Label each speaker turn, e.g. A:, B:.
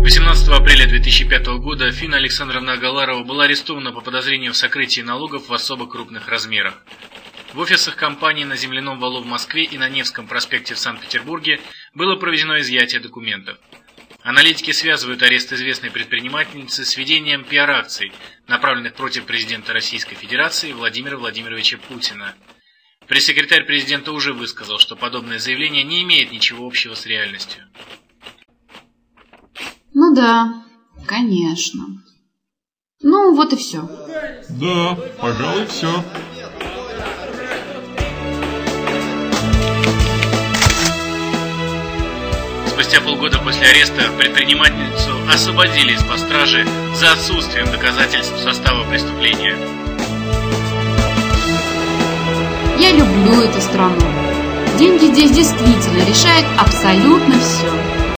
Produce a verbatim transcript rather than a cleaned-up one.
A: восемнадцатого апреля две тысячи пятого года Фина Александровна Агаларова была арестована по подозрению в сокрытии налогов в особо крупных размерах. В офисах компании на Земляном валу в Москве и на Невском проспекте в Санкт-Петербурге было проведено изъятие документов. Аналитики связывают арест известной предпринимательницы с ведением пиар-акций, направленных против президента Российской Федерации Владимира Владимировича Путина. Пресс-секретарь президента уже высказал, что подобное заявление не имеет ничего общего с реальностью.
B: Ну да, конечно. Ну вот и все.
C: Да, пожалуй, все.
A: Спустя полгода после ареста предпринимательницу освободили из-под стражи за отсутствием доказательств состава преступления.
B: Я люблю эту страну. Деньги здесь действительно решают абсолютно все.